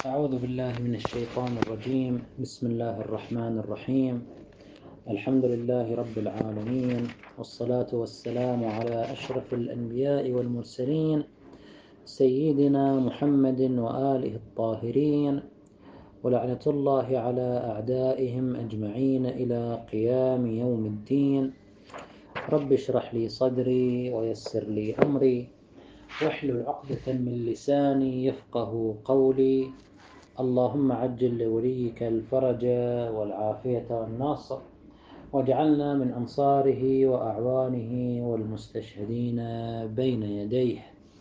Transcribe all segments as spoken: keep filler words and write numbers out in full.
أعوذ بالله من الشيطان الرجيم. بسم الله الرحمن الرحيم. الحمد لله رب العالمين، والصلاة والسلام على أشرف الأنبياء والمرسلين سيدنا محمد وآله الطاهرين، ولعنة الله على أعدائهم أجمعين إلى قيام يوم الدين. رب اشرح لي صدري ويسر لي أمري واحلل عقدة من لساني يفقه قولي. اللهم عجل لوليك الفرج والعافية والنصر، واجعلنا من أنصاره وأعوانه والمستشهدين بين يديه.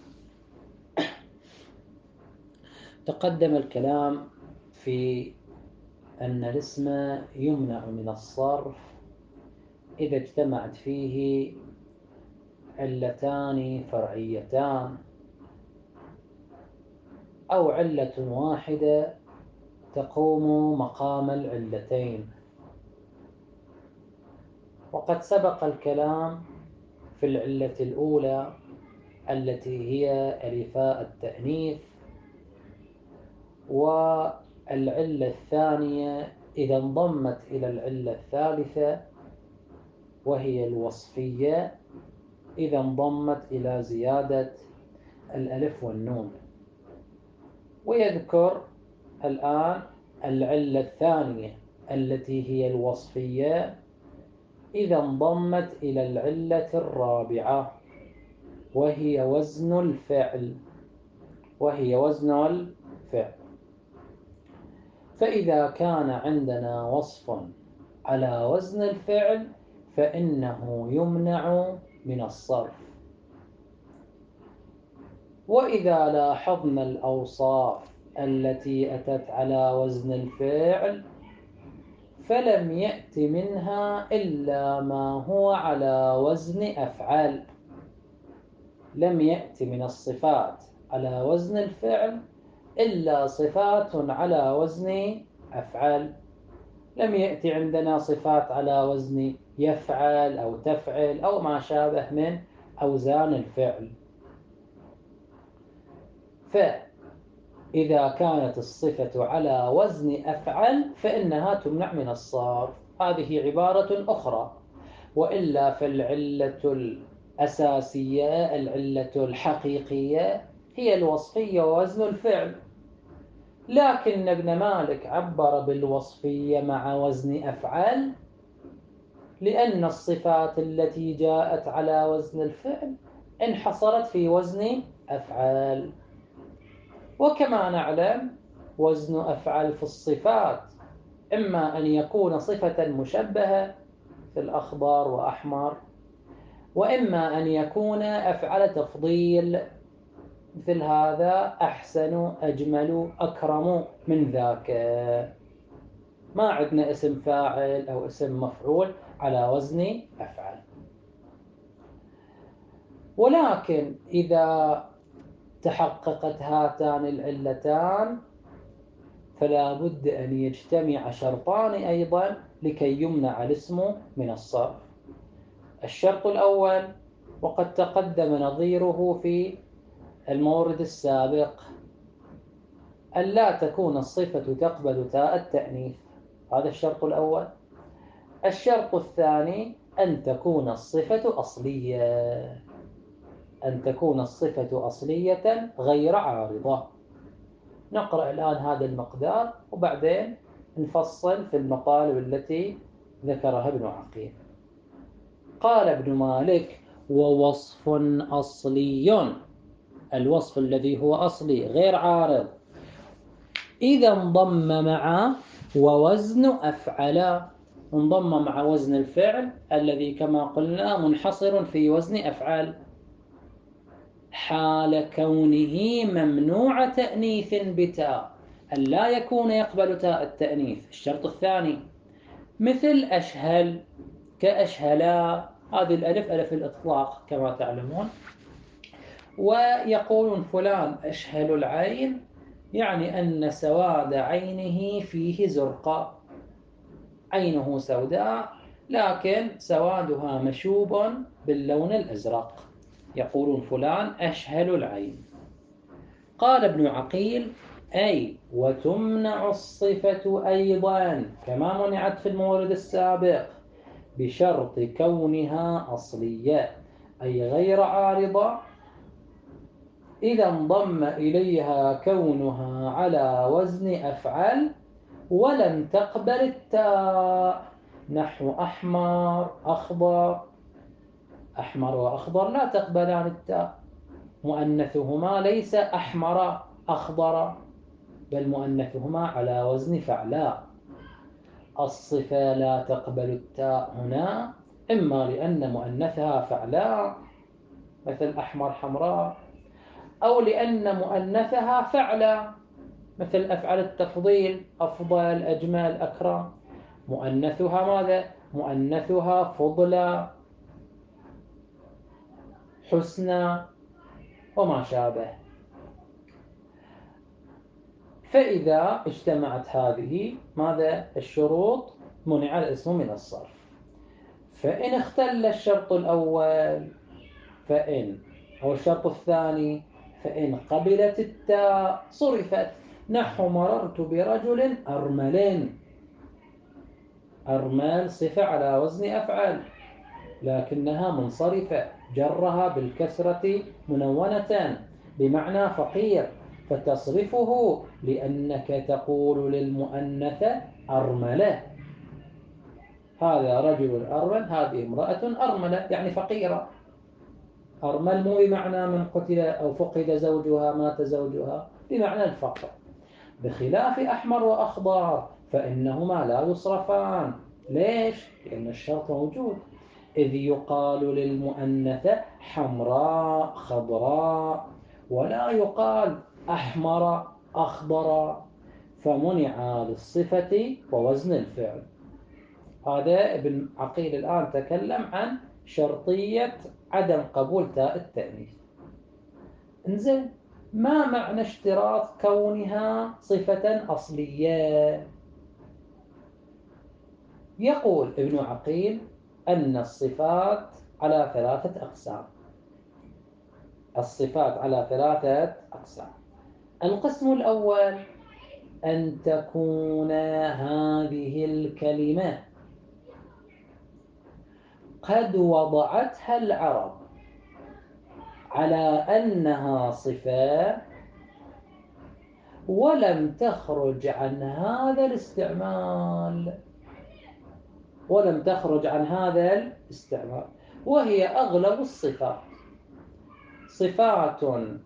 تقدم الكلام في أن الاسم يمنع من الصرف إذا اجتمعت فيه علتان فرعيتان أو علة واحدة تقوم مقام العلتين. وقد سبق الكلام في العلة الأولى التي هي ألفاء التأنيث، والعلة الثانية إذا انضمت إلى العلة الثالثة وهي الوصفية إذا انضمت إلى زيادة الألف والنون. ويذكر الآن العلة الثانية التي هي الوصفية إذا انضمت إلى العلة الرابعة وهي وزن الفعل وهي وزن الفعل. فإذا كان عندنا وصف على وزن الفعل فإنه يمنع من الصرف. وإذا لاحظنا الأوصاف التي أتت على وزن الفعل فلم يأت منها إلا ما هو على وزن أفعل. لم يأت من الصفات على وزن الفعل إلا صفات على وزن أفعل. لم يأتي عندنا صفات على وزن يفعل أو تفعل أو ما شابه من أوزان الفعل. فإذا كانت الصفة على وزن أفعل فإنها تمنع من الصرف. هذه عبارة أخرى. وإلا فالعلة الأساسية العلة الحقيقية هي الوصفية ووزن الفعل، لكن ابن مالك عبر بالوصفية مع وزن أفعل لأن الصفات التي جاءت على وزن الفعل انحصرت في وزن أفعال. وكما نعلم وزن أفعل في الصفات إما أن يكون صفة مشبهة في الأخضر وأحمر، وإما أن يكون أفعل تفضيل مثل هذا أحسن أجمل أكرم من ذاك. ما عندنا اسم فاعل أو اسم مفعول على وزن أفعل. ولكن إذا تحققت هاتان العلتان فلا بد أن يجتمع شرطان أيضا لكي يمنع الاسم من الصرف. الشرط الأول وقد تقدم نظيره في المورد السابق أن لا تكون الصفة تقبل تاء التأنيث، هذا الشرط الأول. الشرط الثاني أن تكون الصفة أصلية أن تكون الصفة أصلية غير عارضة. نقرأ الآن هذا المقدار وبعدين نفصل في المطالب التي ذكرها ابن عقيل. قال ابن مالك: ووصف أصلي، الوصف الذي هو أصلي غير عارض، إذا انضم مع ووزن أفعل، انضم مع وزن الفعل الذي كما قلنا منحصر في وزن أفعل، حال كونه ممنوع تأنيث بتاء، أن لا يكون يقبل تاء التأنيث. الشرط الثاني مثل أشهل، كأشهلا، هذه الألف ألف الإطلاق كما تعلمون. ويقولون فلان أشهل العين، يعني أن سواد عينه فيه زرقاء، عينه سوداء لكن سوادها مشوب باللون الأزرق، يقولون فلان أشهل العين. قال ابن عقيل: أي وتمنع الصفة أيضا كما منعت في المورد السابق بشرط كونها أصلية أي غير عارضة، إذا انضم إليها كونها على وزن أفعل ولم تقبل التاء، نحو أحمر أخضر. أحمر وأخضر لا تقبلان التاء، مؤنثهما ليس أحمر أخضر بل مؤنثهما على وزن فعلاء. الصفة لا تقبل التاء هنا إما لأن مؤنثها فعلاء مثل أحمر حمراء، أو لأن مؤنثها فعلاء مثل أفعل التفضيل أفضل أجمل أكرم، مؤنثها ماذا؟ مؤنثها فضلا حسنى وما شابه. فإذا اجتمعت هذه ماذا الشروط منع الاسم من الصرف. فإن اختل الشرط الأول فإن أو الشرط الثاني فإن قبلت التاء صرفت، نحو مررت برجل أرمل. أرمل صفة على وزن أفعل لكنها منصرفة، جرها بالكسرة منونة بمعنى فقير، فتصرفه لأنك تقول للمؤنثة أرملة، هذا رجل أرمل هذه امرأة أرملة يعني فقيرة. أرمل مو بمعنى من قتل أو فقد زوجها مات زوجها، بمعنى الفقر. بخلاف أحمر وأخضر فإنهما لا يصرفان. ليش؟ لأن الشرط موجود، إذ يقال للمؤنثة حمراء خضراء ولا يقال أحمر أخضر، فمنع للصفة ووزن الفعل. هذا ابن عقيل الآن تكلم عن شرطية عدم قبول تاء التأنيث. انزين، ما معنى اشتراط كونها صفة أصلية؟ يقول ابن عقيل أن الصفات على ثلاثة أقسام. الصفات على ثلاثة أقسام. القسم الأول أن تكون هذه الكلمة قد وضعتها العرب على أنها صفة ولم تخرج عن هذا الاستعمال ولم تخرج عن هذا الاستعمال وهي أغلب الصفات صفات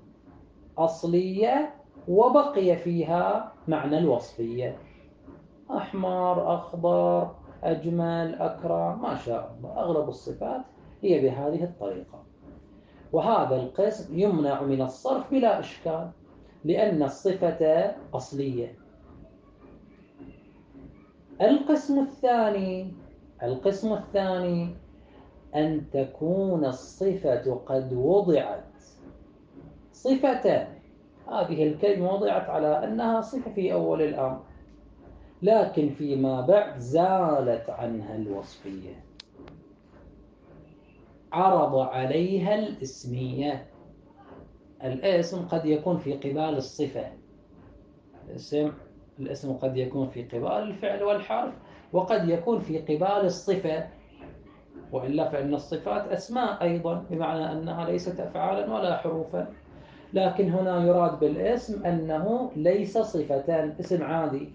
أصلية وبقي فيها معنى الوصفية، أحمر أخضر أجمل أكرم ما شاء الله، أغلب الصفات هي بهذه الطريقة. وهذا القسم يمنع من الصرف بلا إشكال لأن الصفة أصلية. القسم الثاني القسم الثاني أن تكون الصفة قد وضعت صفة، هذه الكلمة وضعت على أنها صفة في أول الأمر لكن فيما بعد زالت عنها الوصفية، عرض عليها الاسمية. الاسم قد يكون في قبال الصفة، الاسم الاسم قد يكون في قبال الفعل والحرف وقد يكون في قبال الصفة، وإلا فإن الصفات أسماء أيضا بمعنى أنها ليست أفعالا ولا حروفا، لكن هنا يراد بالاسم أنه ليس صفة، اسم عادي.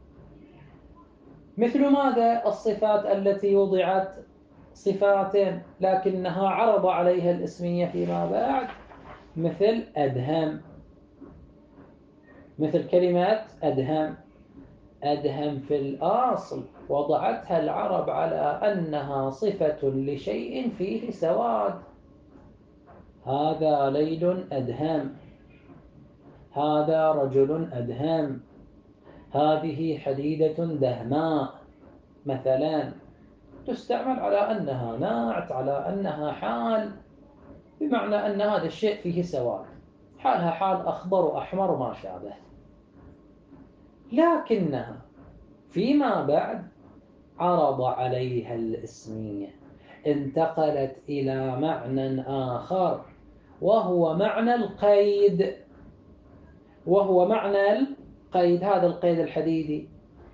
مثل ماذا؟ الصفات التي وضعت صفات لكنها عرض عليها الاسمية فيما بعد، مثل أدهم، مثل كلمة أدهم. أدهم في الأصل وضعتها العرب على أنها صفة لشيء فيه سواد، هذا ليل أدهم، هذا رجل أدهم، هذه حديدة دهماء مثلا، تستعمل على أنها ناعت، على أنها حال، بمعنى أن هذا الشيء فيه سواد، حالها حال أخضر وأحمر وما شابه. لكنها فيما بعد عرض عليها الاسمية، انتقلت إلى معنى آخر وهو معنى القيد، وهو معنى القيد. هذا القيد الحديدي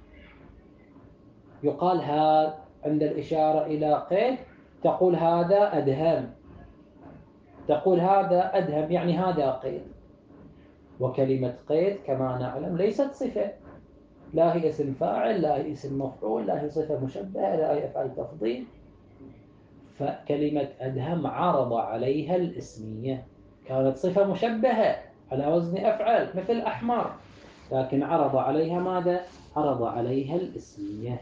يقال هذا عند الإشارة إلى قيد، تقول هذا أدهم، تقول هذا أدهم، يعني هذا قيد. وكلمة قيد كما نعلم ليست صفة، لا هي اسم فاعل، لا هي اسم مفعول، لا هي صفة مشبهة، لا هي أفعال تفضيل. فكلمة أدهم عرض عليها الاسمية، كانت صفة مشبهة على وزن أفعل مثل أحمر، لكن عرض عليها ماذا؟ عرض عليها الاسمية،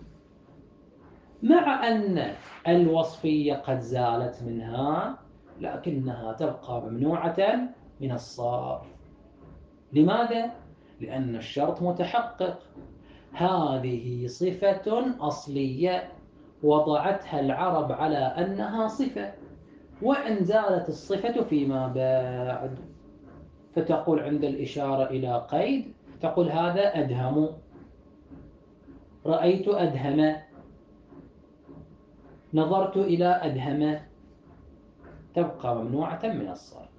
مع أن الوصفية قد زالت منها لكنها تبقى ممنوعة من الصرف. لماذا؟ لأن الشرط متحقق، هذه صفة أصلية وضعتها العرب على أنها صفة، وإن زالت الصفة فيما بعد فتقول عند الإشارة إلى قيد، تقول هذا أدهم، رأيت أدهم، نظرت إلى أدهم، تبقى ممنوعة من الصرف.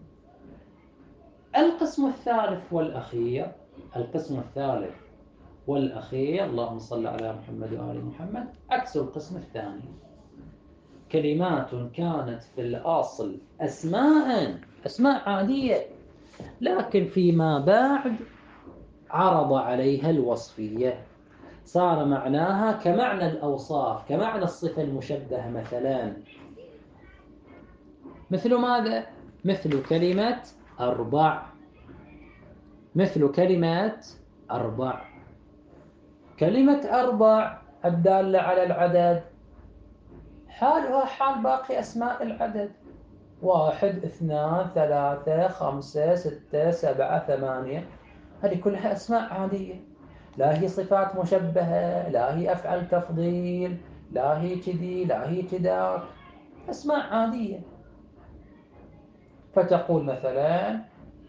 القسم الثالث والأخير، القسم الثالث والأخير، اللهم صل على محمد وآل محمد، عكس القسم الثاني. كلمات كانت في الأصل أسماء أسماء عادية، لكن فيما بعد عرض عليها الوصفية، صار معناها كمعنى الأوصاف، كمعنى الصفة المشبهة. مثلا مثل ماذا؟ مثل كلمة أربع، مثل كلمة أربع. كلمة أربع الدالة على العدد حالها حال باقي أسماء العدد، واحد اثنان ثلاثة خمسة ستة سبعة ثمانية، هذه كلها أسماء عادية، لا هي صفات مشبهة، لا هي أفعل تفضيل، لا هي كذي لا هي كذاك، أسماء عادية. فتقول مثلا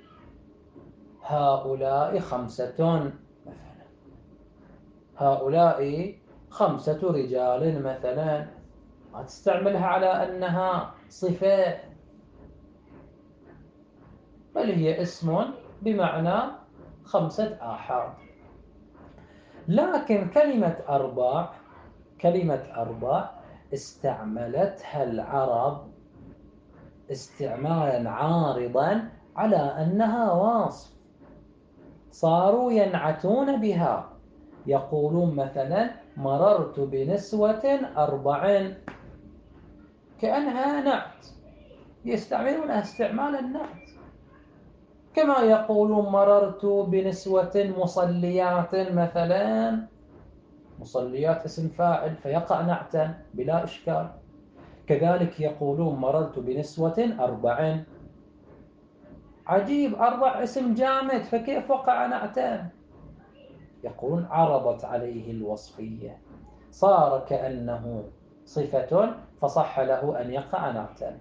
هؤلاء خمسة، مثلا هؤلاء خمسة رجال مثلا، ما تستعملها على أنها صفة، بل هي اسم بمعنى خمسة آحاد. لكن كلمة أربع، كلمة أربع استعملتها العرب استعمالا عارضا على أنها واصف، صاروا ينعتون بها، يقولون مثلا مررت بنسوة أربع، كأنها نعت، يستعملونها استعمال النعت. كما يقولون مررت بنسوة مصليات مثلا، مصليات اسم فاعل فيقع نعتا بلا إشكال. كذلك يقولون مررت بنسوة أربع، عجيب أربع اسم جامد فكيف وقع نعتا؟ يقولون عرضت عليه الوصفية، صار كأنه صفة فصح له أن يقع نعتا.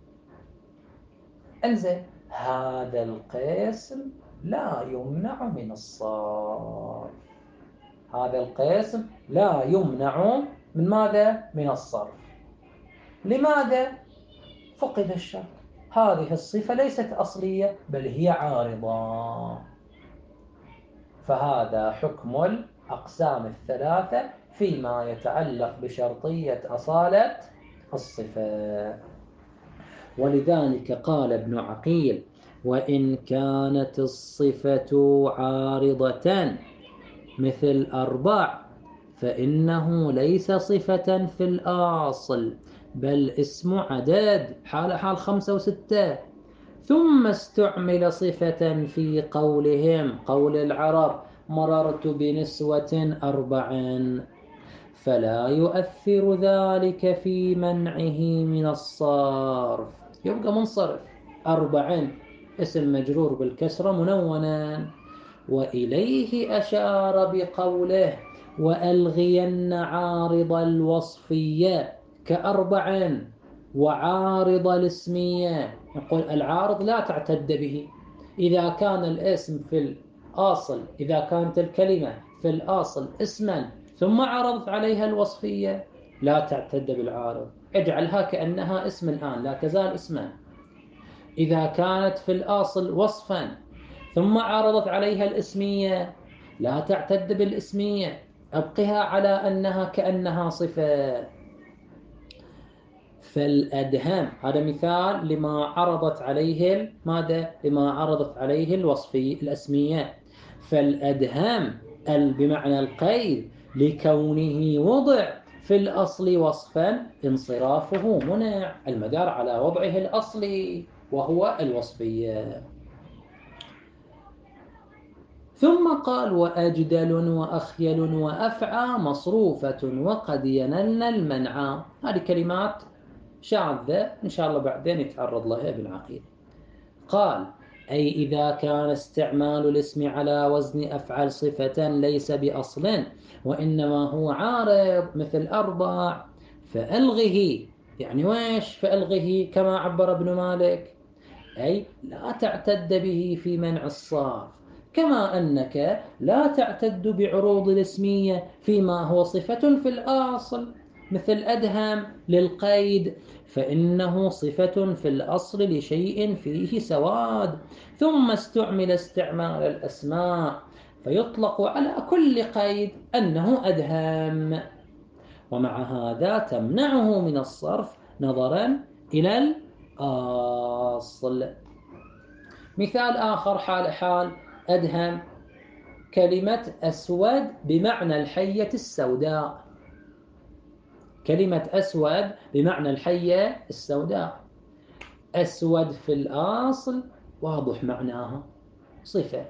انزين، هذا القسم لا يمنع من الصرف، هذا القسم لا يمنع من ماذا؟ من الصرف. لماذا؟ فقد الشرط، هذه الصفة ليست أصلية بل هي عارضة. فهذا حكم الأقسام الثلاثة فيما يتعلق بشرطية أصالة الصفة. ولذلك قال ابن عقيل: وإن كانت الصفة عارضة مثل أربع فإنه ليس صفة في الأصل بل اسم عدد، حال حال خمسة وستة، ثم استعمل صفة في قولهم، قول العرب مررت بنسوة أربع، فلا يؤثر ذلك في منعه من الصرف، يبقى منصرف. أربع اسم مجرور بالكسرة منونا. وإليه أشار بقوله وألغين عارض الوصفية كأربع وعارض الاسمية. نقول العارض لا تعتد به، إذا كان الاسم في الأصل، إذا كانت الكلمة في الأصل اسما ثم عرضت عليها الوصفية لا تعتد بالعارض، اجعلها كأنها اسم الآن لا تزال اسما. إذا كانت في الأصل وصفا ثم عارضت عليها الاسمية، لا تعتد بالاسمية، أبقها على أنها كأنها صفة. فالأدهم هذا مثال لما عرضت عليه ماذا؟ لما عرضت عليه الوصفي الأسمية. فالأدهم بمعنى القيد لكونه وضع في الأصل وصفا انصرافه منع، المدار على وضعه الأصلي وهو الوصفية. ثم قال وأجدل وأخيل وأفعى مصروفة وقد ينلن المنع. هذه كلمات شاذة إن شاء الله بعدين يتعرض لها بالعقيدة. قال أي إذا كان استعمال الاسم على وزن أفعل صفة ليس بأصل وإنما هو عارض مثل أربع فألغه. يعني ويش فألغه؟ كما عبر ابن مالك أي لا تعتد به في منع الصرف، كما أنك لا تعتد بعروض الاسمية فيما هو صفة في الأصل مثل أدهم للقيد، فإنه صفة في الأصل لشيء فيه سواد، ثم استعمل استعمال الأسماء فيطلق على كل قيد أنه أدهم، ومع هذا تمنعه من الصرف نظرا إلى الأصل. مثال آخر حال حال أدهم كلمة أسود بمعنى الحية السوداء. كلمة أسود بمعنى الحية السوداء، أسود في الأصل واضح معناها صفة،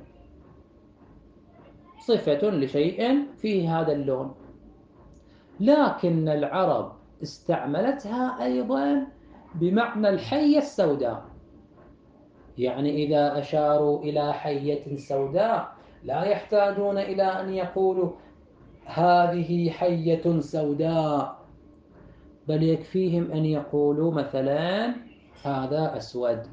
صفة لشيء فيه هذا اللون، لكن العرب استعملتها أيضا بمعنى الحية السوداء. يعني إذا أشاروا إلى حية سوداء لا يحتاجون إلى أن يقولوا هذه حية سوداء، بل يكفيهم أن يقولوا مثلا هذا أسود.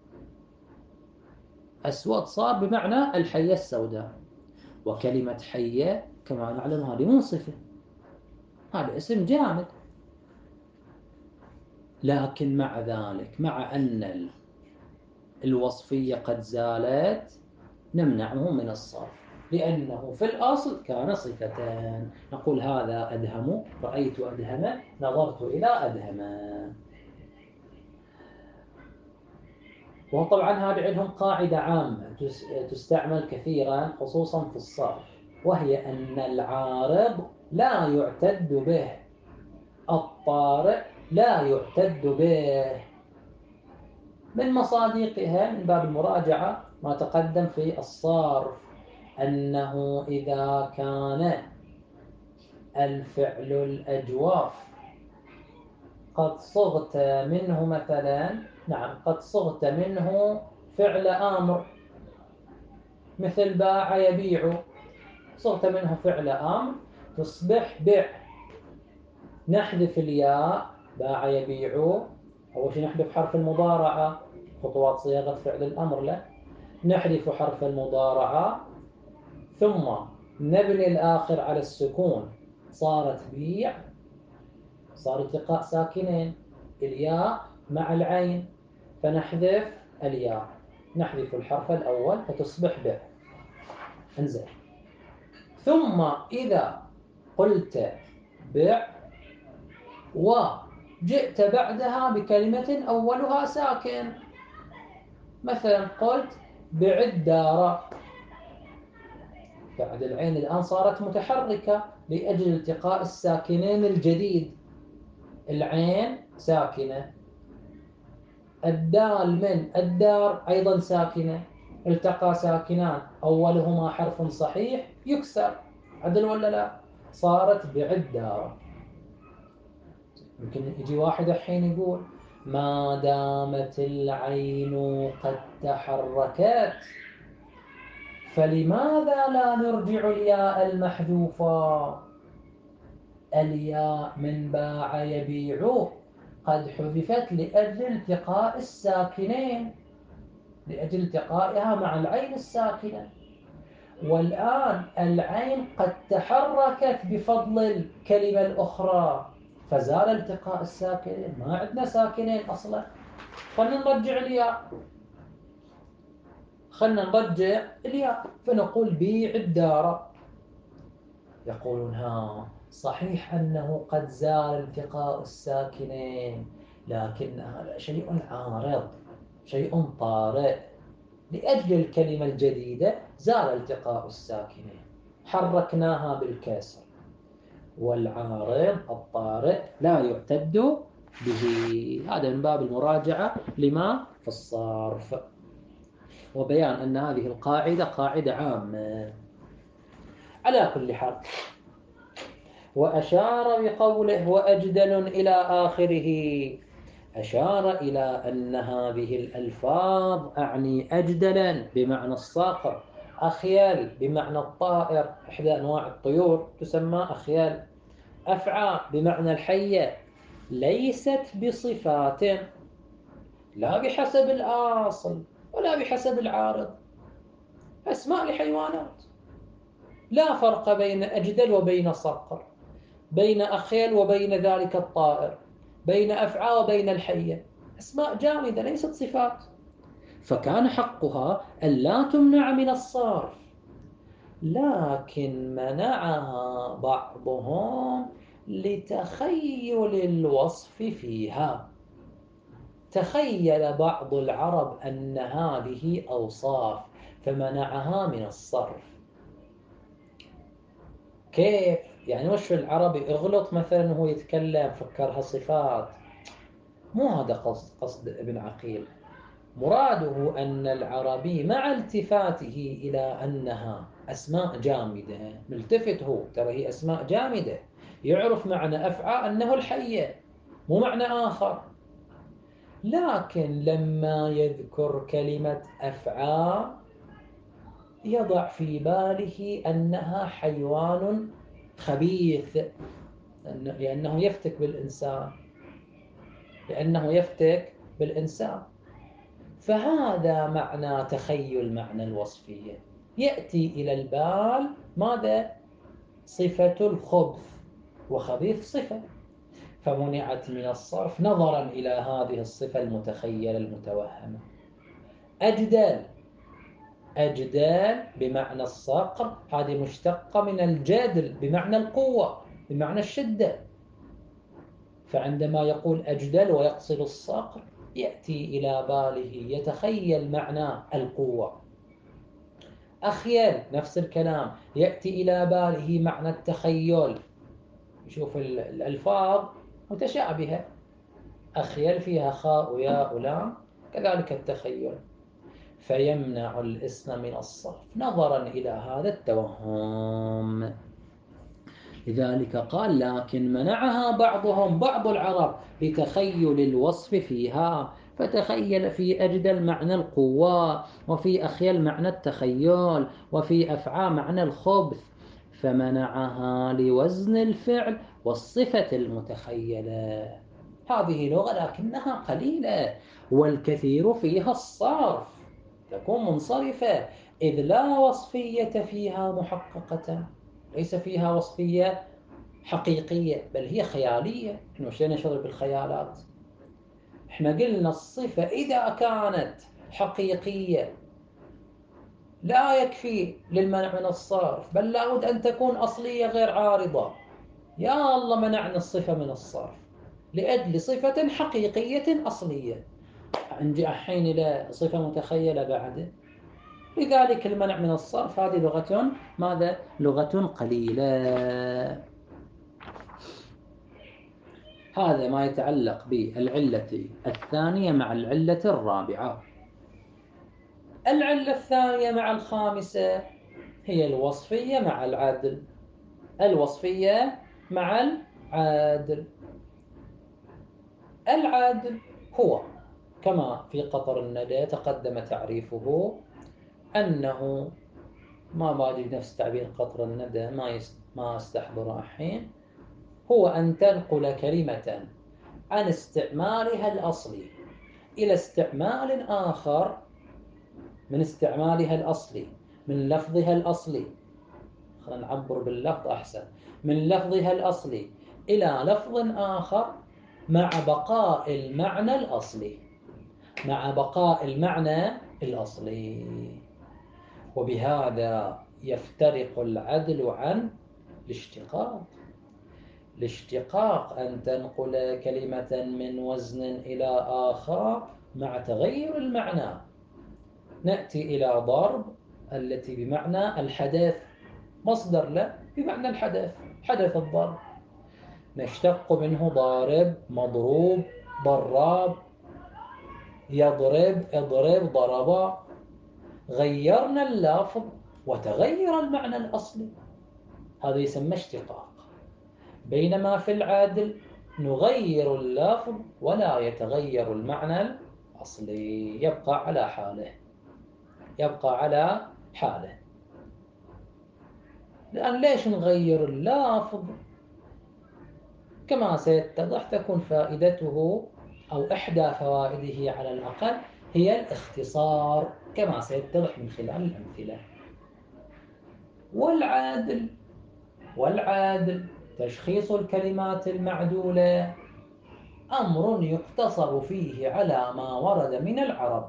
أسود صار بمعنى الحية السوداء. وكلمة حية كما نعلم هذه منصفة، هذا اسم جامد، لكن مع ذلك مع أن الوصفية قد زالت نمنعه من الصرف لأنه في الأصل كان صفتان. نقول هذا أدهم، رأيت أدهم، نظرت إلى أدهم. وطبعا هذه عندهم قاعدة عامة تستعمل كثيرا خصوصا في الصرف، وهي أن العارض لا يعتد به، الطارئ لا يعتد به. من مصادقها من باب المراجعة ما تقدم في الصرف أنه إذا كان الفعل الأجواف قد صغت منه مثلا، نعم قد صغت منه فعل أمر مثل باع يبيع، صغت منه فعل أمر تصبح بع، نحذف الياء باع يبيع، أول شيء نحذف حرف المضارعة، خطوات صياغة فعل الأمر له، نحذف حرف المضارعة ثم نبني الآخر على السكون، صارت بيع، صار التقاء ساكنين الياء مع العين، فنحذف الياء، نحذف الحرف الأول فتصبح بع. انزل. ثم إذا قلت بع وجئت بعدها بكلمة أولها ساكن، مثلا قلت بع الدار، بعد العين الآن صارت متحركة لأجل التقاء الساكنين الجديد، العين ساكنة، الدال من الدار أيضا ساكنة، التقى ساكنان أولهما حرف صحيح يكسر، عدل ولا لا؟ صارت بعدار. يمكن يجي واحد الحين يقول ما دامت العين قد تحركت فلماذا لا نرجع الياء المحذوفة؟ الياء من باع يبيع قد حذفت لأجل التقاء الساكنين، لأجل التقائها مع العين الساكنة، والآن العين قد تحركت بفضل الكلمة الأخرى فزال التقاء الساكنين، ما عندنا ساكنين أصلا، خلنا نرجع الياء. خلنا نرجع الياء فنقول بيع الدار. يقولون ها صحيح أنه قد زال التقاء الساكنين، لكن هذا شيء عارض، شيء طارئ. لأجل الكلمة الجديدة زال التقاء الساكنين، حركناها بالكسر، والعارض الطارئ لا يعتد به. هذا من باب المراجعة لما في الصرف، وبيان أن هذه القاعدة قاعدة عامة. على كل حال، وأشار بقوله وأجدل إلى آخره، أشار إلى أن هذه الألفاظ أعني أجدلا بمعنى الصقر، أخيال بمعنى الطائر، إحدى أنواع الطيور تسمى أخيال، أفعى بمعنى الحية، ليست بصفات لا بحسب الأصل ولا بحسب العارض، أسماء لحيوانات. لا فرق بين أجدل وبين صقر، بين أخيل وبين ذلك الطائر، بين أفعى وبين الحية، أسماء جامدة ليست صفات. فكان حقها ألا تمنع من الصرف، لكن منعها بعضهم لتخيل الوصف فيها. تخيل بعض العرب أن هذه أوصاف فمنعها من الصرف. كيف؟ يعني وش العربي اغلط مثلا وهو يتكلم فكرها صفات؟ مو هذا قصد, قصد ابن عقيل. مراده أن العربي مع التفاته إلى أنها أسماء جامدة، ملتفت هو ترى هي أسماء جامدة، يعرف معنى أفعى أنه الحية مو معنى آخر، لكن لما يذكر كلمة أفعى يضع في باله أنها حيوان خبيث، لأنه يفتك بالإنسان، لأنه يفتك بالإنسان. فهذا معنى تخيل معنى الوصفية، يأتي إلى البال ماذا؟ صفة الخبث، وخبيث صفة، فمنعت من الصرف نظرا إلى هذه الصفة المتخيلة المتوهمة. أجدال، أجدال بمعنى الصقر، هذه مشتقة من الجدل بمعنى القوة، بمعنى الشدة، فعندما يقول أجدل ويقصد الصقر يأتي إلى باله يتخيل معنى القوة. أخيل نفس الكلام، يأتي إلى باله معنى التخيل. يشوف الألفاظ متشابهة، أخيل فيها خاء وياء ولام، كذلك التخيل، فيمنع الاسم من الصرف نظرا إلى هذا التوهم. لذلك قال لكن منعها بعضهم، بعض العرب، لتخيل الوصف فيها، فتخيل في أجدل معنى القوة، وفي أخيل معنى التخيل، وفي أفعى معنى الخبث، فمنعها لوزن الفعل والصفة المتخيلة. هذه لغة لكنها قليلة، والكثير فيها الصرف، تكون منصرفة، إذ لا وصفية فيها محققة، ليس فيها وصفية حقيقية بل هي خيالية. احنا مشينا نشغل بالخيالات. احنا قلنا الصفة إذا كانت حقيقية لا يكفي للمنع من الصرف، بل لابد أن تكون أصلية غير عارضة. يا الله منعنا الصفة من الصرف لأجل صفة حقيقية أصلية، نجي الحين إلى صفة متخيلة بعد. لذلك المنع من الصرف هذه لغة ماذا؟ لغة قليلة. هذا ما يتعلق بالعلة الثانية مع العلة الرابعة. العلة الثانية مع الخامسة هي الوصفية مع العدل. الوصفية مع العدل. العدل هو كما في قطر الندى تقدم تعريفه، أنه ما باجي نفس تعبير قطر الندى، ما ما استحضر الحين، هو أن تنقل كلمة عن استعمالها الأصلي إلى استعمال آخر من استعمالها الأصلي، من لفظها الأصلي، خلينا نعبر باللفظ أحسن، من لفظها الأصلي إلى لفظ آخر مع بقاء المعنى الأصلي، مع بقاء المعنى الأصلي. وبهذا يفترق العدل عن الاشتقاق. الاشتقاق أن تنقل كلمة من وزن إلى آخر مع تغير المعنى. نأتي إلى ضرب التي بمعنى الحدث، مصدر له بمعنى الحدث، حدث الضرب، نشتق منه ضارب، مضروب، ضراب، يضرب، اضرب، ضربا. غيرنا اللفظ وتغير المعنى الأصلي، هذا يسمى اشتقاق. بينما في العدل نغير اللفظ ولا يتغير المعنى الأصلي، يبقى على حاله، يبقى على حاله. لأن ليش نغير اللفظ؟ كما سيتضح تكون فائدته أو إحدى فوائده على الأقل هي الاختصار، كما سيتضح من خلال الأمثلة. والعادل والعادل تشخيص الكلمات المعدولة أمر يقتصر فيه على ما ورد من العرب،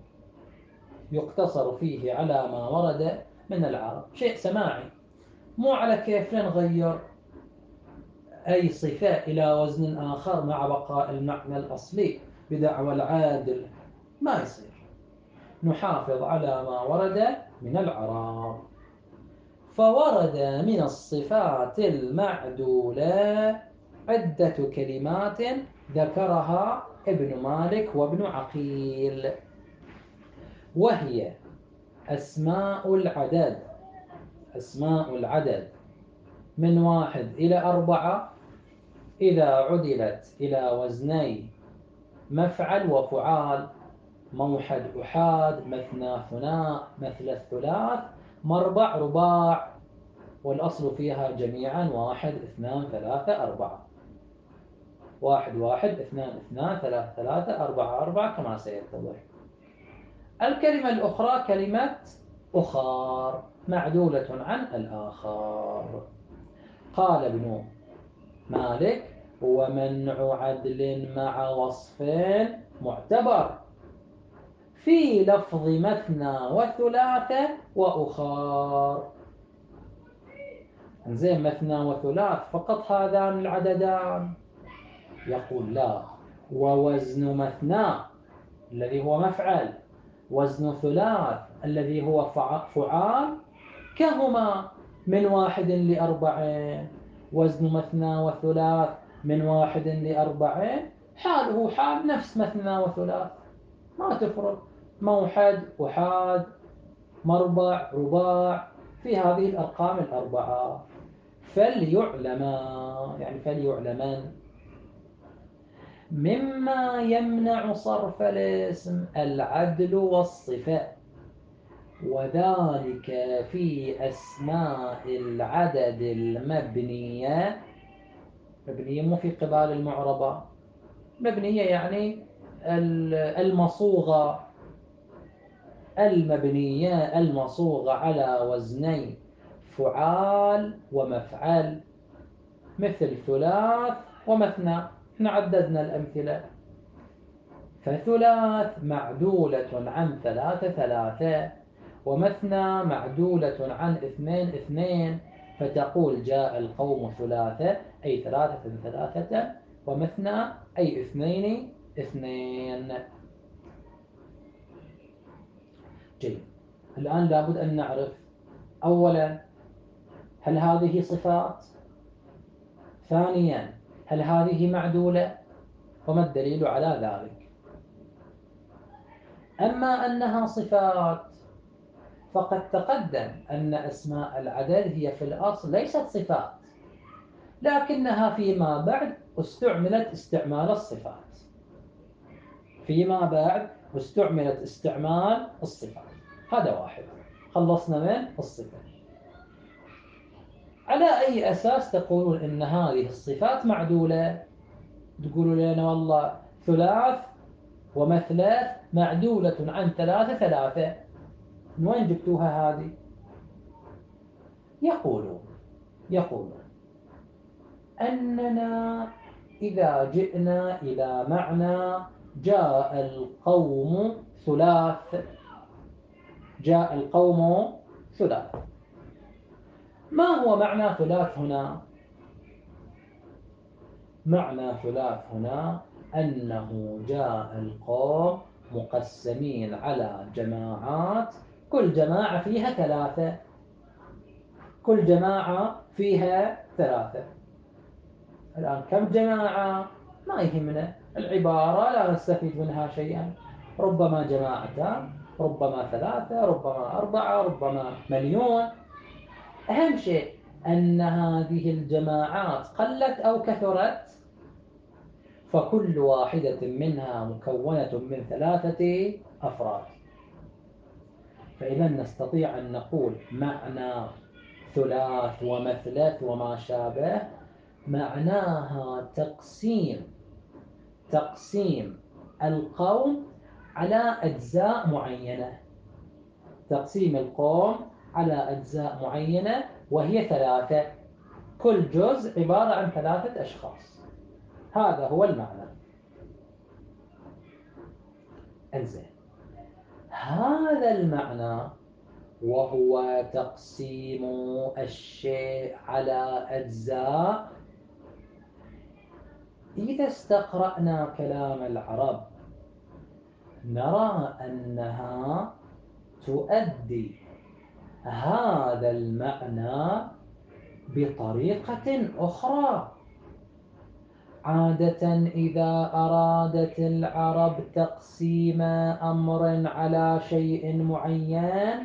يقتصر فيه على ما ورد من العرب، شيء سماعي، مو على كيف نغير أي صفة إلى وزن آخر مع بقاء المعنى الأصلي بدعوى العادل، ما يصير. نحافظ على ما ورد من العرب. فورد من الصفات المعدولة عدة كلمات ذكرها ابن مالك وابن عقيل، وهي أسماء العدد، أسماء العدد من واحد إلى أربعة إذا عدلت إلى وزني مفعل وفعال، موحد أحاد، مثنى ثناء، مثل الثلاث، مربع رباع، والأصل فيها جميعا واحد اثنان ثلاثة أربعة، واحد واحد اثنان اثنان ثلاثة ثلاثة أربعة أربعة كما سيتضح. الكلمة الأخرى كلمة أخار، معدولة عن الآخر. قال ابن مالك: ومنع عدل مع وصف معتبر في لفظ مثنى وثلاثة وأخار. زين، مثنى وثلاث فقط هذان العددان؟ يقول لا، ووزن مثنى الذي هو مفعل، وزن ثلاث الذي هو فعال، كهما من واحد لأربعين. وزن مثنى وثلاث من واحد لأربعين حاله حال نفس مثنى وثلاث، ما تفرق، موحد أحاد مربع رباع في هذه الأرقام الأربعة. فليعلما، يعني فليعلمن. مما يمنع صرف الاسم العدل والصفة، وذلك في أسماء العدد المبنية، مبنية مو في قبال المعربة، مبنية يعني المصوغة، المبنية المصوغة على وزني فعال ومفعل، مثل ثلاث ومثنى، احنا عددنا الأمثلة. فثلاث معدولة عن ثلاثة ثلاثة، ومثنى معدولة عن اثنين اثنين، فتقول جاء القوم ثلاثة أي ثلاثة ثلاثة، ومثنى أي اثنين اثنين. جيد، الآن لابد أن نعرف أولا هل هذه صفات؟ ثانيا هل هذه معدولة؟ وما الدليل على ذلك؟ أما أنها صفات فقد تقدم أن أسماء العدد هي في الأصل ليست صفات، لكنها فيما بعد استعملت استعمال الصفات، فيما بعد استعملت استعمال الصفات. هذا واحد، خلصنا من الصفات. على أي أساس تقولون إن هذه الصفات معدولة؟ تقولوا لنا والله ثلاث ومثلاث معدولة عن ثلاثة ثلاثة، من وين جبتوها هذه؟ يقولون يقولون أننا إذا جئنا إلى معنى جاء القوم ثلاث، جاء القوم ثلاث. ما هو معنى ثلاث هنا؟ معنى ثلاث هنا أنه جاء القوم مقسمين على جماعات، كل جماعة فيها ثلاثة، كل جماعة فيها ثلاثة. الآن كم جماعة؟ ما يهمنا، العبارة لا نستفيد منها شيئا، ربما جماعتان، ربما ثلاثة، ربما أربعة، ربما مليون. أهم شيء أن هذه الجماعات قلت أو كثرت، فكل واحدة منها مكونة من ثلاثة أفراد. فإذا نستطيع أن نقول معنى ثلاث ومثلث وما شابه معناها تقسيم تقسيم القوم على أجزاء معينة، تقسيم القوم على أجزاء معينة وهي ثلاثة، كل جزء عبارة عن ثلاثة أشخاص. هذا هو المعنى. انزين، هذا المعنى وهو تقسيم الشيء على أجزاء، إذا استقرأنا كلام العرب نرى أنها تؤدي هذا المعنى بطريقة أخرى. عادة إذا أرادت العرب تقسيم أمر على شيء معين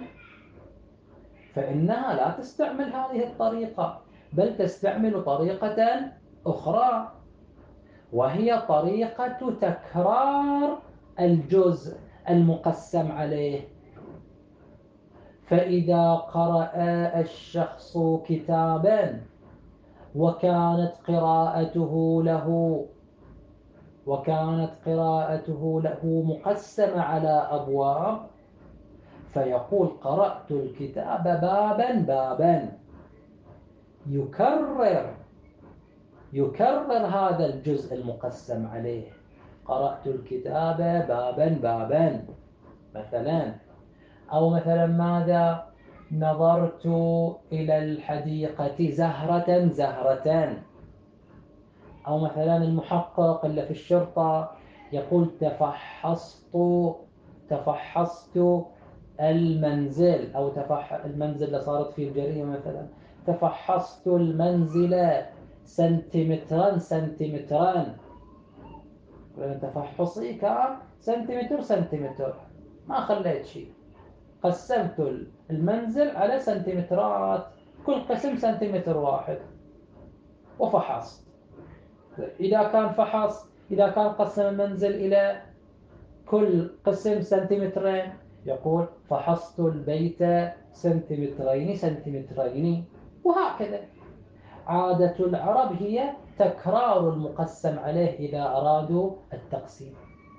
فإنها لا تستعمل هذه الطريقة، بل تستعمل طريقة أخرى، وهي طريقة تكرار الجزء المقسم عليه. فإذا قرأ الشخص كتابا وكانت قراءته له وكانت قراءته له مقسمة على أبواب، فيقول قرأت الكتاب بابا بابا، يكرر يكرر هذا الجزء المقسم عليه، قرأت الكتاب بابا بابا مثلا. أو مثلا ماذا؟ نظرت إلى الحديقة زهرة زهرة. أو مثلا المحقق اللي في الشرطة يقول تفحصت تفحصت المنزل، أو تفح المنزل اللي صارت فيه الجريمة مثلا، تفحصت المنزل سنتيمترا سنتيمترا. تفحصي كان سنتيمتر سنتيمتر، ما خليت شيء، قسمت المنزل على سنتيمترات، كل قسم سنتيمتر واحد وفحصت. إذا كان فحص إذا كان قسم المنزل إلى كل قسم سنتيمترين يقول فحصت البيت سنتيمترين سنتيمترين، وهكذا. عادة العرب هي تكرار المقسم عليه إذا أرادوا التقسيم.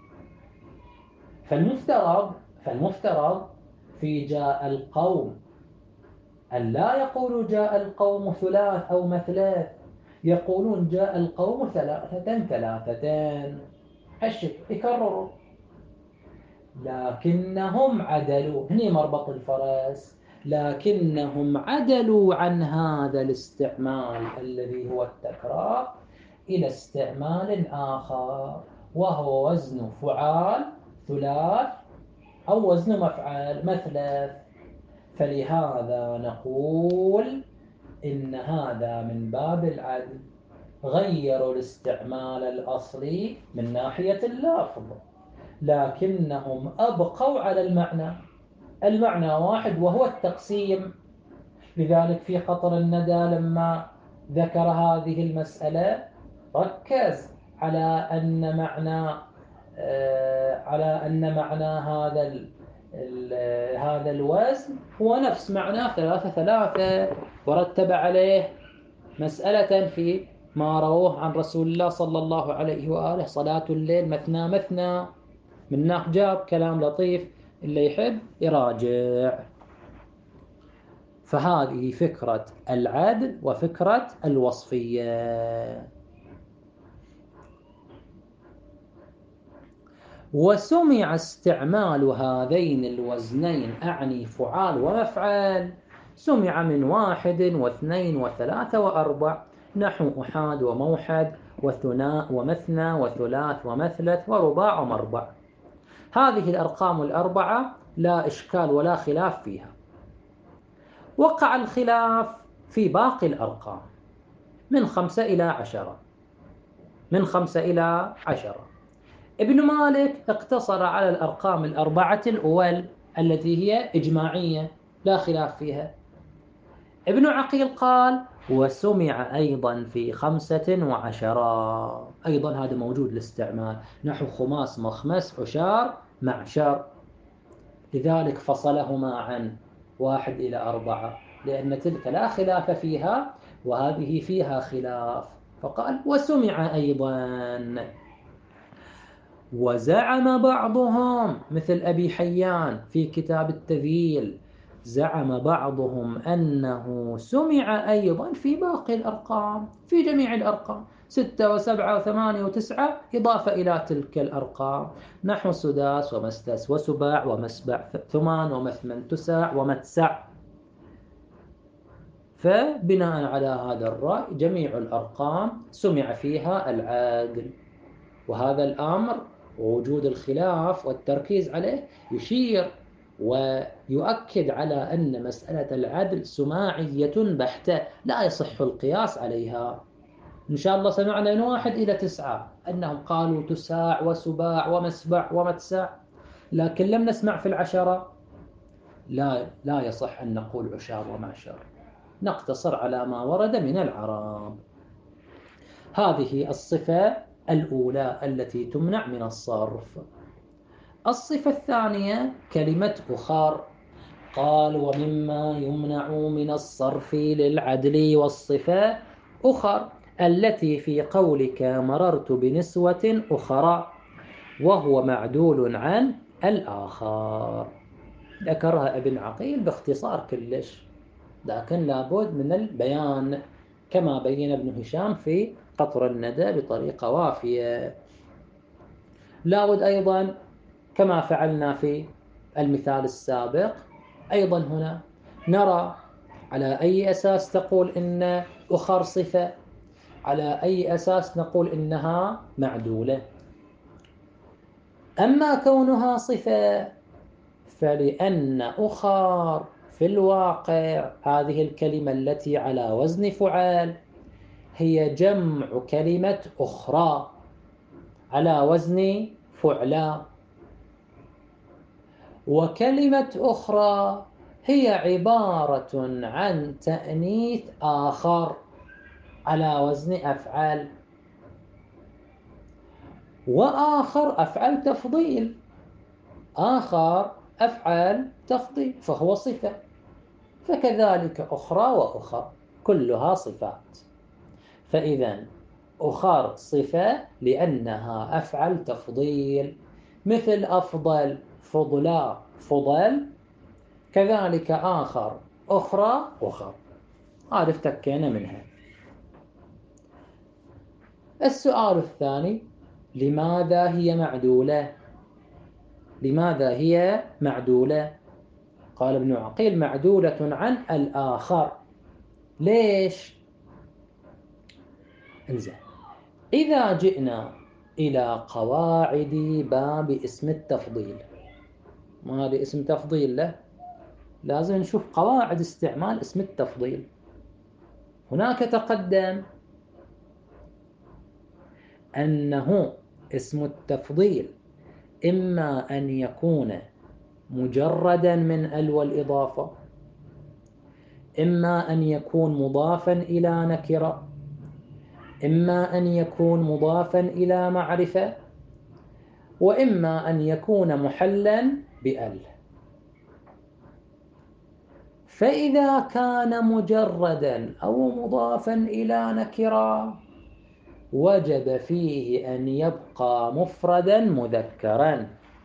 فالمفترض فالمفترض في جاء القوم أن لا يقولوا جاء القوم ثلاث أو مثلاث، يقولون جاء القوم ثلاثة ثلاثتان، هالشكل يكرروا. لكنهم عدلوا، هني مربط الفرس، لكنهم عدلوا عن هذا الاستعمال الذي هو التكرار إلى استعمال آخر، وهو وزن فعال ثلاث أو وزن مفعال مثلث. فلهذا نقول إن هذا من باب العدل، غيروا الاستعمال الأصلي من ناحية اللفظ، لكنهم أبقوا على المعنى، المعنى واحد وهو التقسيم. لذلك في قطر الندى لما ذكر هذه المسألة ركز على أن معنى على أن معنى هذا ال ال هذا الوزن هو نفس معنى ثلاثة ثلاثة، ورتب عليه مسألة في ما رواه عن رسول الله صلى الله عليه وآله صلاة الليل مثنى مثنى، من ناح جاب كلام لطيف، اللي يحب يراجع. فهذه فكرة العدل وفكرة الوصفية. وسمع استعمال هذين الوزنين، أعني فعال ومفعال، سمع من واحد واثنين وثلاثة وأربع، نحو أحاد وموحد وثناء ومثنى وثلاث ومثلث ورباع ومربع. هذه الأرقام الأربعة لا إشكال ولا خلاف فيها. وقع الخلاف في باقي الأرقام من خمسة إلى عشرة، من خمسة إلى عشرة. ابن مالك اقتصر على الأرقام الأربعة الأول التي هي إجماعية لا خلاف فيها. ابن عقيل قال وسمع أيضا في خمسة وعشرة، أيضا هذا موجود الاستعمال، نحو خماس مخمس عشار معشر، لذلك فصلهما عن واحد إلى أربعة، لأن تلك لا خلاف فيها وهذه فيها خلاف، فقال وسمع أيضا. وزعم بعضهم مثل أبي حيان في كتاب التذييل، زعم بعضهم أنه سمع أيضا في باقي الأرقام، في جميع الأرقام، ستة وسبعة وثمانية وتسعة إضافة إلى تلك الأرقام، نحو سداس ومستس وسباع ومسبع ثمان ومثمن تسع ومتسع. فبناء على هذا الرأي جميع الأرقام سمع فيها العدل. وهذا الأمر ووجود الخلاف والتركيز عليه يشير ويؤكد على أن مسألة العدل سماعية بحتة لا يصح القياس عليها. إن شاء الله سمعنا من واحد إلى تسعة أنهم قالوا تساع وسباع ومسبع ومتسع، لكن لم نسمع في العشرة لا, لا يصح أن نقول عشار ومعشر، نقتصر على ما ورد من العرب. هذه الصفة الأولى التي تمنع من الصرف. الصفة الثانية كلمة أخر، قال ومما يمنع من الصرف للعدل والصفة أخر التي في قولك مررت بنسوة أخرى، وهو معدول عن الآخر. ذكرها ابن عقيل باختصار كلش، لكن لابد من البيان كما بين ابن هشام في قطر الندى بطريقة وافية. لابد أيضا كما فعلنا في المثال السابق أيضا هنا نرى على أي أساس تقول إن أخر صفة، على أي أساس نقول إنها معدولة. أما كونها صفة فلأن أخر في الواقع هذه الكلمة التي على وزن فعال هي جمع كلمة أخرى على وزن فعلا، وكلمة أخرى هي عبارة عن تأنيث آخر على وزن أفعال، وآخر أفعل تفضيل، آخر أفعال تفضيل فهو صفة، فكذلك أخرى وأخر كلها صفات. فإذا أخر صفة لأنها أفعل تفضيل، مثل أفضل فضلا فضل، كذلك آخر أخرى أخر. هذا افتكينا منها. السؤال الثاني لماذا هي معدولة؟ لماذا هي معدولة؟ قال ابن عقيل معدولة عن الآخر. ليش؟ انزين، إذا جئنا إلى قواعد باب اسم التفضيل، ما هذا اسم تفضيل له، لازم نشوف قواعد استعمال اسم التفضيل. هناك تقدم أنه اسم التفضيل إما أن يكون مجردا من ال والإضافة، إما أن يكون مضافا إلى نكرة، إما أن يكون مضافا إلى معرفة، وإما أن يكون محلا بأل. فإذا كان مجردا أو مضافا إلى نكرة وجب فيه أن يبقى مفردا مذكرا،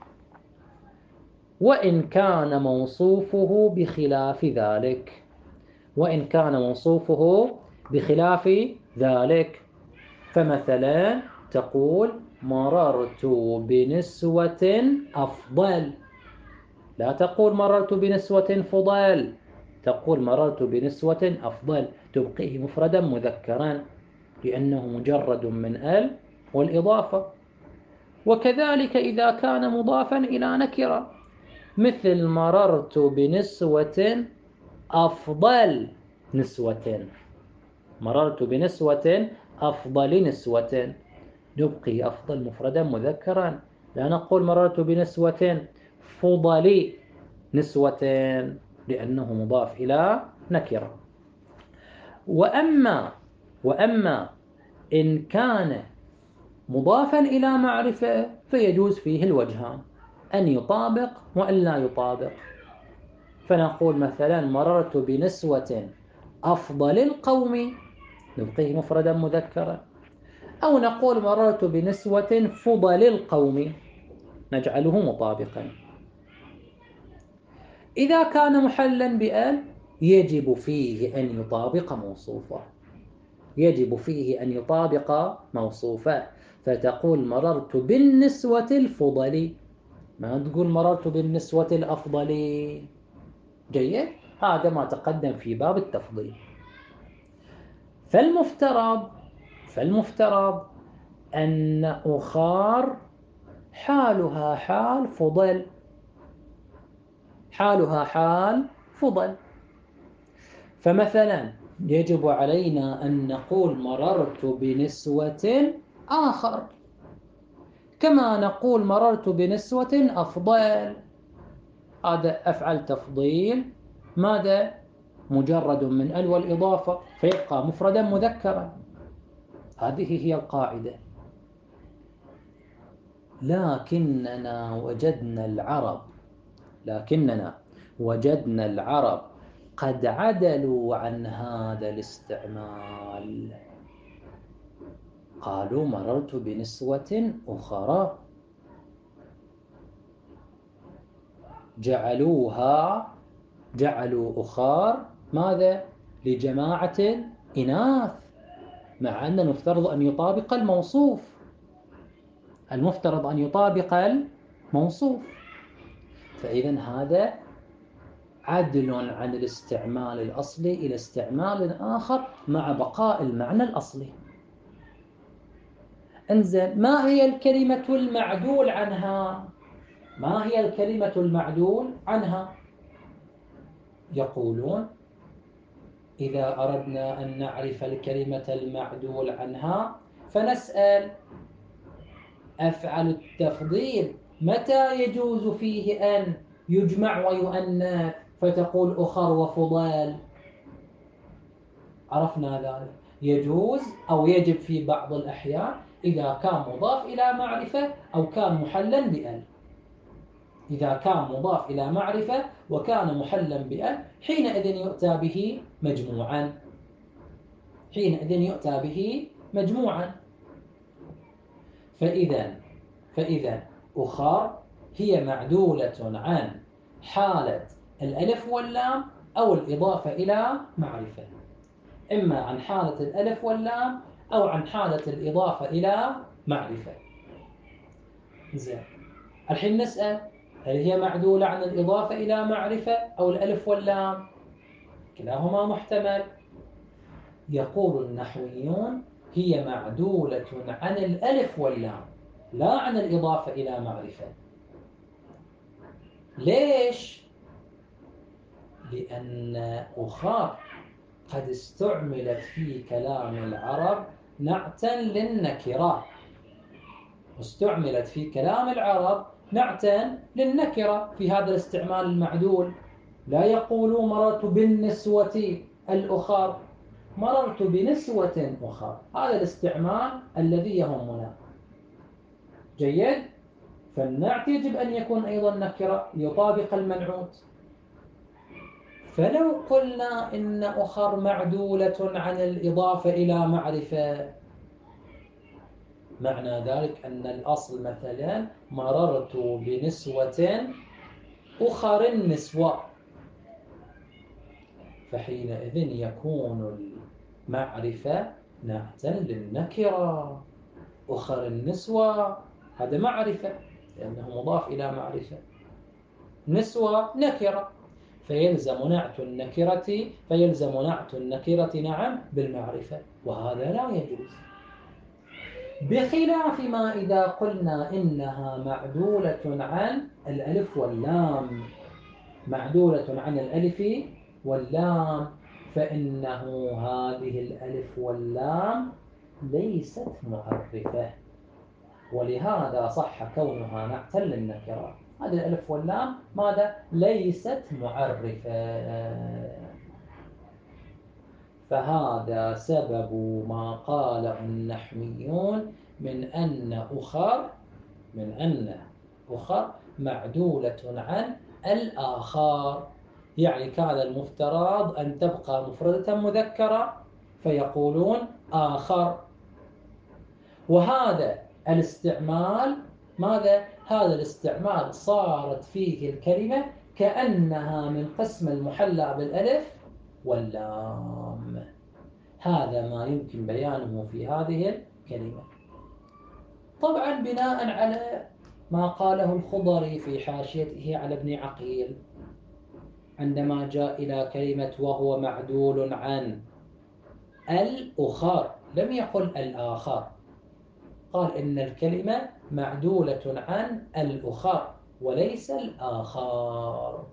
وإن كان موصوفه بخلاف ذلك، وإن كان موصوفه بخلاف ذلك. فمثلا تقول مررت بنسوة أفضل، لا تقول مررت بنسوة فضل، تقول مررت بنسوة أفضل، تبقيه مفردا مذكرا لأنه مجرد من ال والإضافة. وكذلك إذا كان مضافا إلى نكرة، مثل مررت بنسوة أفضل نسوة، مررت بنسوة أفضل نسوة، نبقي أفضل مفردا مذكرا، لا نقول مررت بنسوة فضل نسوة لأنه مضاف إلى نكرة. وأما وأما إن كان مضافا إلى معرفة فيجوز فيه الوجهان، أن يطابق وأن لا يطابق. فنقول مثلا مررت بنسوة أفضل القوم، نبقيه مفردا مذكرا، أو نقول مررت بنسوة فضل القوم، نجعله مطابقا. إذا كان محلا بأل يجب فيه أن يطابق موصوفه، يجب فيه أن يطابق موصوفه، فتقول مررت بالنسوة الفضل، ما تقول مررت بالنسوة الأفضل. جيد، هذا ما تقدم في باب التفضيل. فالمفترض فالمفترض أن أخار حالها حال فضل، حالها حال فضل. فمثلا يجب علينا أن نقول مررت بنسوة آخر، كما نقول مررت بنسوة أفضل. هذا أفعل تفضيل ماذا؟ مجرد من ال والإضافة، فيبقى مفردا مذكرا. هذه هي القاعدة. لكننا وجدنا العرب لكننا وجدنا العرب قد عدلوا عن هذا الاستعمال، قالوا مررت بنسوة أخرى، جعلوها جعلوا أخار ماذا؟ لجماعة إناث، مع أن المفترض أن يطابق الموصوف، المفترض أن يطابق الموصوف. فإذا هذا عدل عن الاستعمال الأصلي إلى استعمال آخر مع بقاء المعنى الأصلي. انزين، ما هي الكلمة المعدول عنها؟ ما هي الكلمة المعدول عنها؟ يقولون إذا أردنا أن نعرف الكلمة المعدول عنها فنسأل أفعل التفضيل متى يجوز فيه أن يجمع ويؤنث، فتقول أخر وفضال. عرفنا ذلك، يجوز أو يجب في بعض الأحيان إذا كان مضاف إلى معرفة أو كان محلا بأل. إذا كان مضاف إلى معرفة وكان محلا بأل حينئذ يؤتى به مجموعا، حينئذ يؤتى به مجموعا. فإذا فإذا أخر هي معدولة عن حالة الألف واللام أو الإضافة إلى معرفة، إما عن حالة الألف واللام أو عن حالة الإضافة إلى معرفة. زين، الحين نسأل هل هي معدولة عن الإضافة إلى معرفة أو الألف واللام؟ كلاهما محتمل. يقول النحويون هي معدولة عن الألف واللام لا عن الإضافة إلى معرفة. ليش؟ لأن أخر قد استعملت في كلام العرب نعتا للنكرة، استعملت في كلام العرب نعتا للنكرة في هذا الاستعمال المعدول. لا يقولوا مررت بالنسوة الأخر، مررت بنسوة أخر، هذا الاستعمال الذي يهمنا. جيد، فالنعت يجب أن يكون أيضا نكرة يطابق المنعوت. فلو قلنا إن أخر معدولة عن الإضافة إلى معرفة، معنى ذلك أن الأصل مثلا مررت بنسوة أخر النسوة، فحينئذ يكون المعرفة نعتا للنكرة. أخر النسوة هذا معرفة لأنه مضاف إلى معرفة، نسوة نكرة فيلزم نعت النكرة فيلزم نعت النكرة نعم بالمعرفة، وهذا لا يجوز. بخلاف ما إذا قلنا إنها معدولة عن الألف واللام، معدولة عن الألف واللام، فإنه هذه الألف واللام ليست معرفة، ولهذا صح كونها نعتا للنكرة. هذه الألف واللام ماذا؟ ليست معرفة. فهذا سبب ما قاله النحويون من أن أخر من أن أخر معدولة عن الآخر، يعني كان المفترض أن تبقى مفردة مذكرة فيقولون آخر. وهذا الاستعمال ماذا؟ هذا الاستعمال صارت فيه الكلمة كأنها من قسم المحلى بالألف واللام. هذا ما يمكن بيانه في هذه الكلمة. طبعا بناء على ما قاله الخضري في حاشيته على ابن عقيل عندما جاء إلى كلمة وهو معدول عن الأخر، لم يقل الآخر، قال إن الكلمة معدولة عن الأخر وليس الآخر،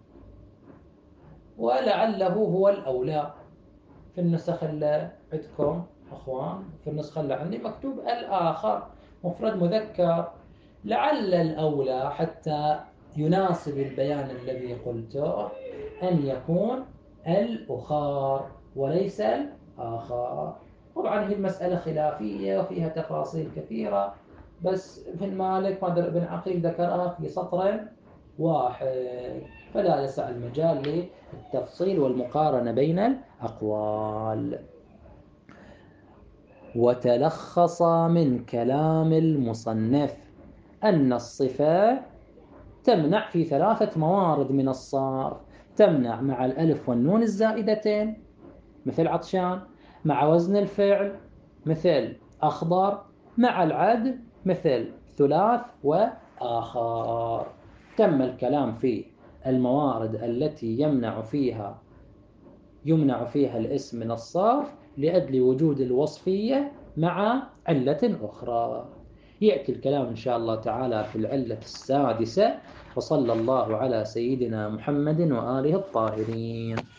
ولعله هو الأولى. في النسخ اللي عندكم أخوان، في النسخة اللي عندي مكتوب الآخر مفرد مذكر، لعل الأولى حتى يناسب البيان الذي قلته أن يكون الأخر وليس الآخر. طبعا هي المسألة خلافية وفيها تفاصيل كثيرة، بس ابن مالك ما ابن عقيل ذكرها في سطر واحد، فلا يسع المجال للتفصيل والمقارنة بين الأقوال. وتلخص من كلام المصنف أن الصفة تمنع في ثلاثة موارد من الصرف، تمنع مع الألف والنون الزائدتين مثل عطشان، مع وزن الفعل مثل أخضر، مع العد مثل ثلاث وآخر. تم الكلام في الموارد التي يمنع فيها يمنع فيها الاسم من الصرف لأجل وجود الوصفية مع علة أخرى. يأتي الكلام إن شاء الله تعالى في العلة السادسة، وصلى الله على سيدنا محمد وآله الطاهرين.